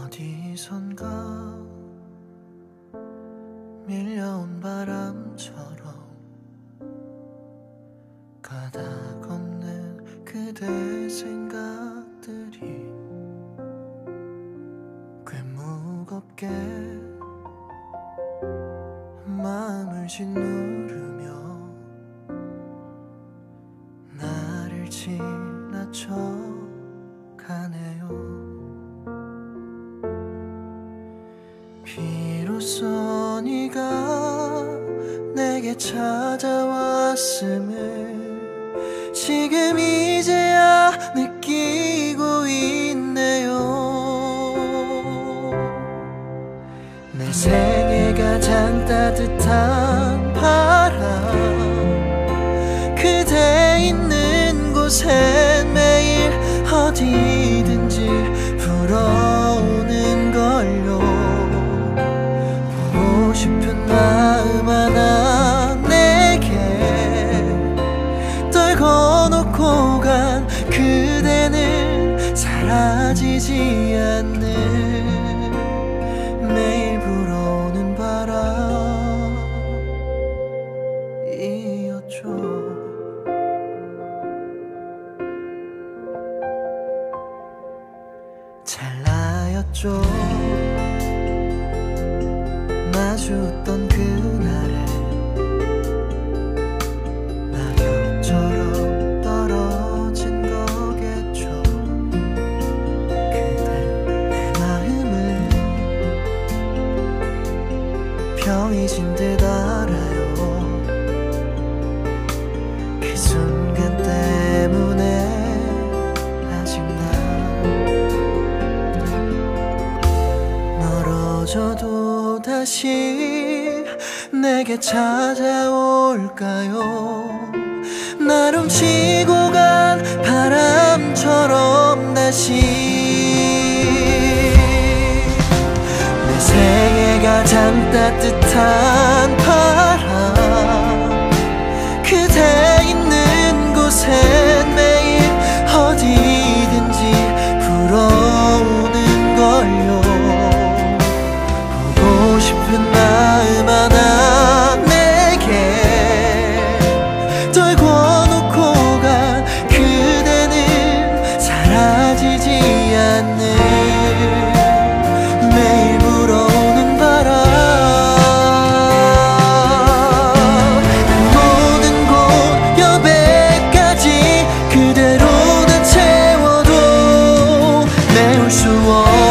어디선가 밀려온 바람처럼 가다 걷는 그대 생각들이 꽤 무겁게 마음을 짓누르며 나를 지나쳐 가네요. 비로소 네가 내게 찾아왔음을 지금 이제야 느끼고 있네요. 내 생에 가장 따뜻한 바람 그대 있는 곳엔 매일 어디든지 불어오는 걸요. 보고 싶은 마음 하나 내게 떨궈놓고 간 그대는 사라지지 않는 매일 불어오는 바람이었죠. 찰나였죠. 마주했던 그날에 낙엽처럼 떨어진 거겠죠. 그대 내 마음을 병이진 듯 알아요. 그 순간 때문에 아직 난 멀어져도 다시 내게 찾아올까요? 날 훔치고 간 바람처럼 다시 내 생에 가장 따뜻한 바람 그대 있는 곳엔 매일 어디든지 불어오는 걸요. 보고 싶은 마음 하나 내게 떨궈놓고 간 그대는 사라지지 않는 매일 불어오는 바람. 모든 곳 옆에까지 그대로 다 채워도 메울 수 없는